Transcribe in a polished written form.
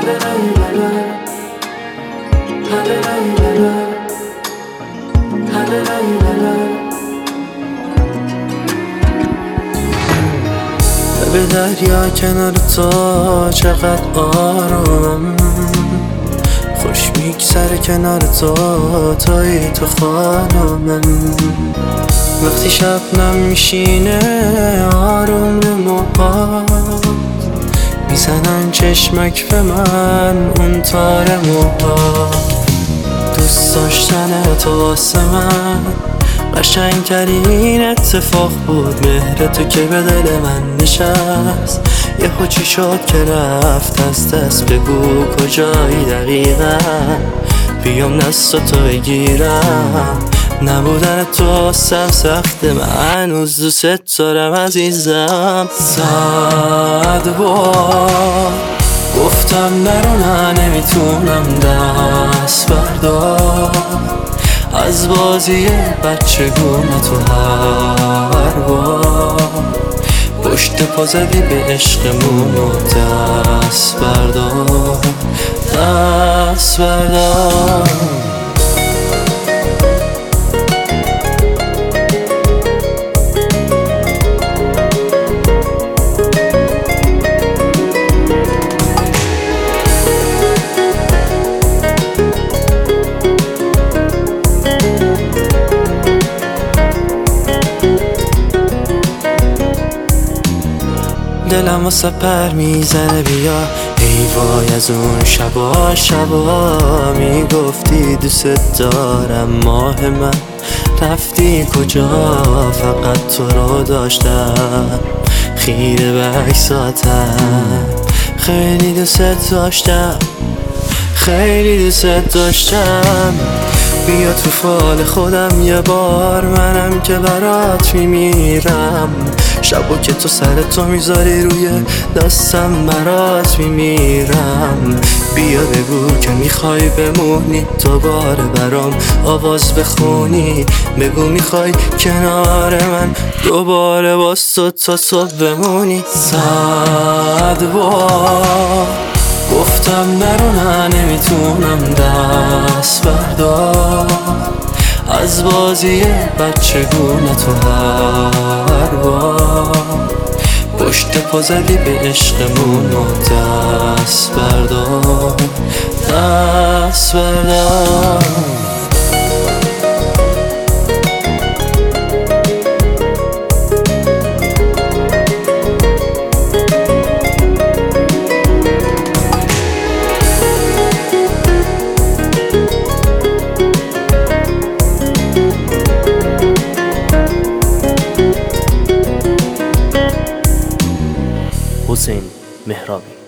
به دریا کنار تو چقدر آرومم، خوش میگذره کنار تو، توی تو خانمم. وقتی شبنم میشینه آروم رو موها، میزنن چشمک به من اون تار موها. دوست داشتن تو واسه من قشنگترین اتفاق بود، مهر تو که به دل من نشست. یهو چی شد که رفت از دست، بگو کجایی دقیقا، بیام دست تو بگیرم. نبودن تو واسم سخته، من هنوز دوست دارم عزیزم. 100 بار گفتم نرو، نه نمیتونم دست بردار از بازی بچگونه. تو هر بار پشت پا زدی به عشقمون و دست بردار، دست بردار. دلم واسه پر میزنه، بیا ای وای از اون شبا میگفتی دوست دارم. ماه من رفتی کجا، فقط تو رو داشتم خیره به عکساتم. خیلی دوست داشتم، خیلی دوست داشتم. بیا تو فال خودم یه بار، منم که برات میمیرم. شبو که تو سر تو میذاری روی دستم برات میمیرم. بیا بگو که میخوای بمونی، دوباره برام آواز بخونی. بگو میخوای کنار من دوباره باز تو تا صبح بمونی. 100 بار گفتم نرو، نه نمیتونم دست بردار از بازی بچگونه. تو هر بار پشت پا زدی به عشقمون و دست بردار، دست بردار. حسین مهرابی.